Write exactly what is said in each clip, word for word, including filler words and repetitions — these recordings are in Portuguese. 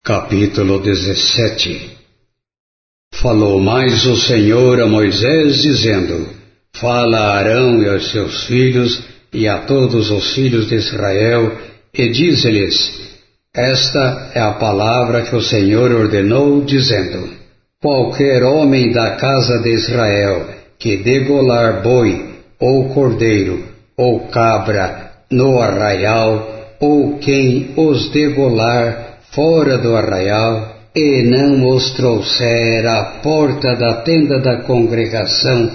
Capítulo dezessete. Falou mais o Senhor a Moisés, dizendo: Fala a Arão e aos seus filhos e a todos os filhos de Israel, e dize-lhes: Esta é a palavra que o Senhor ordenou, dizendo: Qualquer homem da casa de Israel que degolar boi, ou cordeiro, ou cabra, no arraial, ou quem os degolar fora do arraial, e não os trouxer à porta da tenda da congregação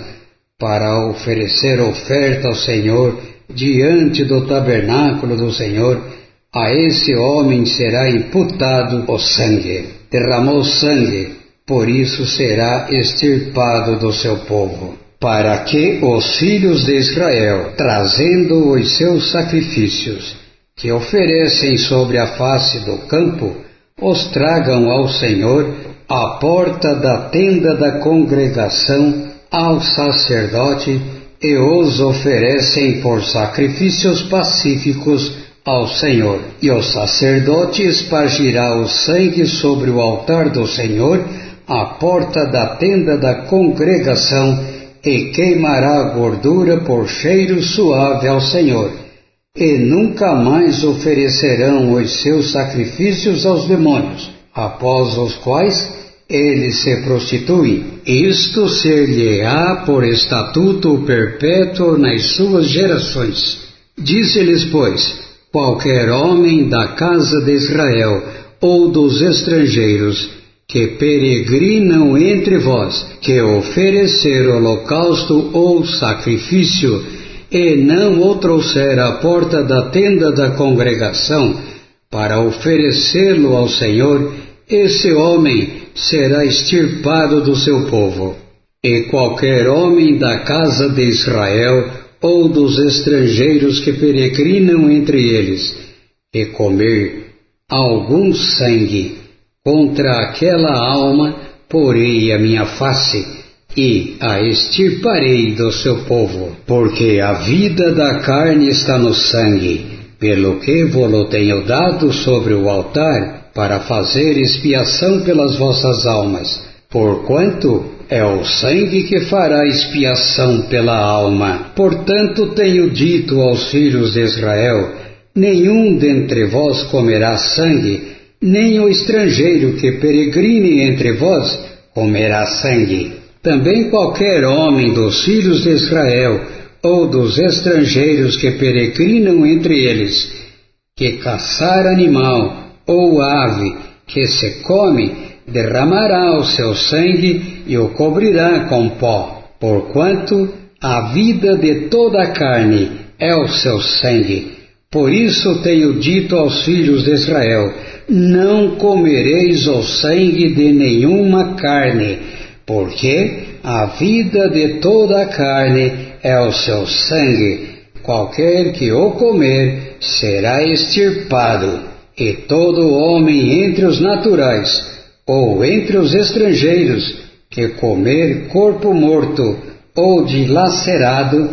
para oferecer oferta ao Senhor diante do tabernáculo do Senhor, a esse homem será imputado o sangue. Derramou sangue, por isso será extirpado do seu povo. Para que os filhos de Israel, trazendo os seus sacrifícios, que oferecem sobre a face do campo, os tragam ao Senhor à porta da tenda da congregação, ao sacerdote, e os oferecem por sacrifícios pacíficos ao Senhor. E o sacerdote espargirá o sangue sobre o altar do Senhor, à porta da tenda da congregação, e queimará a gordura por cheiro suave ao Senhor. E nunca mais oferecerão os seus sacrifícios aos demônios, após os quais eles se prostituem. Isto ser-lhe-á por estatuto perpétuo nas suas gerações. Disse-lhes, pois, qualquer homem da casa de Israel ou dos estrangeiros que peregrinam entre vós, que oferecer holocausto ou sacrifício, e não o trouxer à porta da tenda da congregação para oferecê-lo ao Senhor, esse homem será extirpado do seu povo. E qualquer homem da casa de Israel ou dos estrangeiros que peregrinam entre eles, e comer algum sangue contra aquela alma, porei a minha face, e a extirparei do seu povo, porque a vida da carne está no sangue, pelo que vou-lo tenho dado sobre o altar, para fazer expiação pelas vossas almas, porquanto é o sangue que fará expiação pela alma. Portanto tenho dito aos filhos de Israel: nenhum dentre vós comerá sangue, nem o estrangeiro que peregrine entre vós comerá sangue. Também qualquer homem dos filhos de Israel, ou dos estrangeiros que peregrinam entre eles, que caçar animal ou ave que se come, derramará o seu sangue e o cobrirá com pó, porquanto a vida de toda a carne é o seu sangue. Por isso tenho dito aos filhos de Israel: não comereis o sangue de nenhuma carne, porque a vida de toda a carne é o seu sangue. Qualquer que o comer será extirpado. E todo homem entre os naturais, ou entre os estrangeiros, que comer corpo morto ou dilacerado,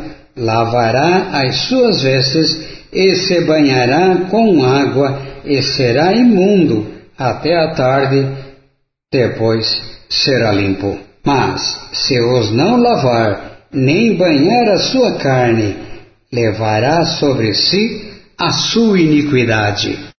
lavará as suas vestes e se banhará com água e será imundo até a tarde, depois será limpo. Mas, se os não lavar, nem banhar a sua carne, levará sobre si a sua iniquidade.